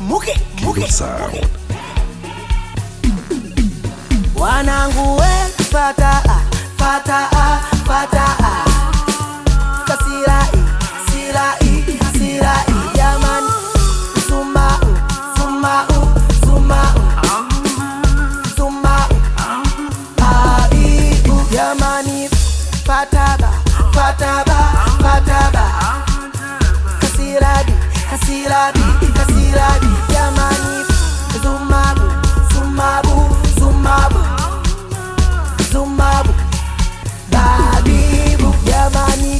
Kilo Sound. Wanangu we fata Kasirai jamani Zuma aibu jamani Fataba Kasiradi jamani Zumabu Babibu jamani